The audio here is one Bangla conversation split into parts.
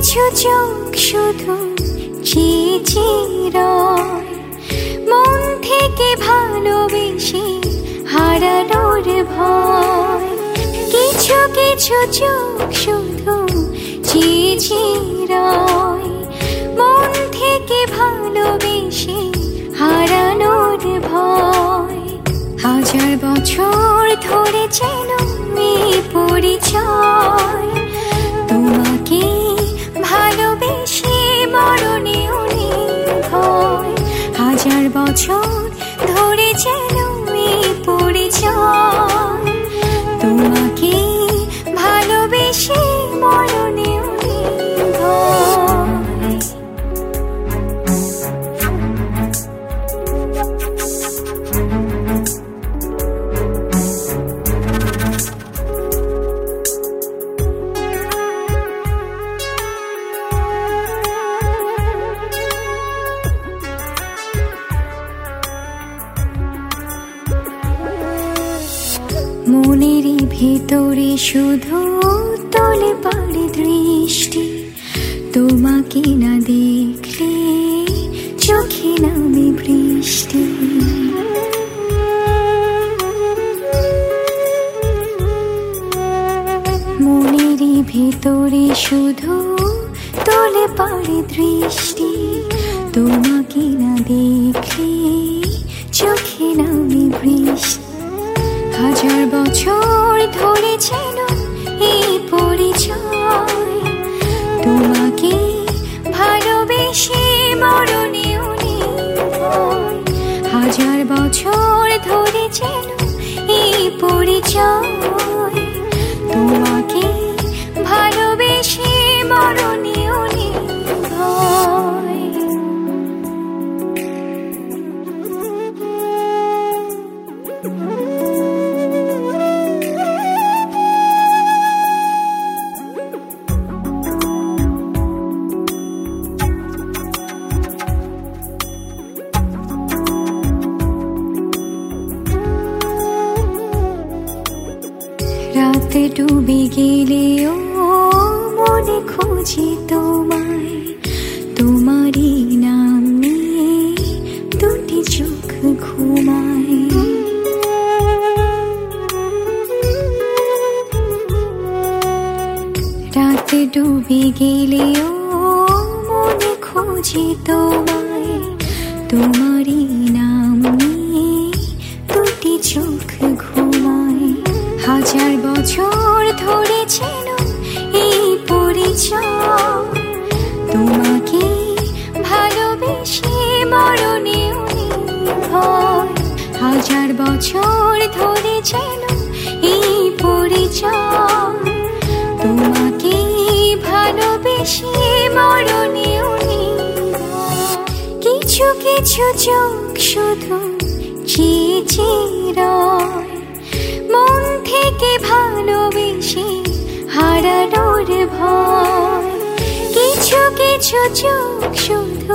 কিছু চোখ শুধু চিরচিরয় মন থেকে ভালোবেসে হারানোর ভয়। কিছু কিছু চোখ শুধু চিরচিরয় মন থেকে ভালোবেসে হারানোর ভয়। হাজার বছর ধরে যেন এই পরিচয়, তোমাকে ভালোবেসে মরণেও ভয়। হাজার বছর ধরে যেন এই পরিচয়, তোমাকে ভালোবেসে মরণেও ভয়। মনেরই ভেতরে শুধু তোলে পারে দৃষ্টি, তোমাকে না দেখলে চোখে নামে বৃষ্টি। মনেরই ভেতরে শুধু তোলে পারে দৃষ্টি, তোমাকে না দেখলে চোখে নামে বৃষ্টি। হাজার বছর ধরে যেন এই পরিচয়, তোমাকে ভালোবেসে মরণেও ভয়। হাজার বছর ধরে যেন এই পরিচয়, তোমাকে ভালোবেসে মরণেও ভয়। রাতে ডুবে গেলেও মনে খুঁজি তোমায়, তোমারই নাম নিয়ে দুটি চোখ ঘুমায়। রাতে ডুবে গেলেও মনে খুঁজি তোমায়, তোমারই নাম নিয়ে দুটি চোখ ঘুমায়। হাজার বছর ধরে যেন এই পরিচয়, তোমাকে ভালোবেসে মরণেও ভয়। হাজার বছর ধরে যেন এই পরিচয়, তোমাকে ভালোবেসে মরণেও ভয়। কিছু কিছু চোখ শুধু চিরচিরয় মন থেকে ভালোবেসে হারানোর ভয়। কিছু কিছু চোখ শুধু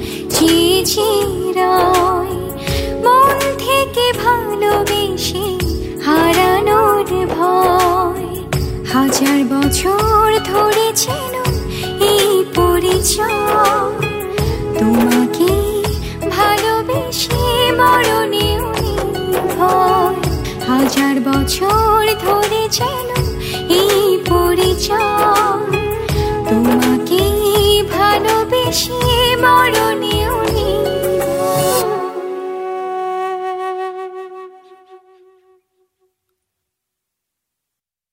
চিরচিরয় মন থেকে ভালোবেসে হারানোর ভয়। হাজার বছর ধরে যেন এই পরিচয়, তোমাকে ভালোবেসে মরণেও ভয়। হাজার বছর ধরে যেন এই পরিচয়, তোমাকে ভালোবেসে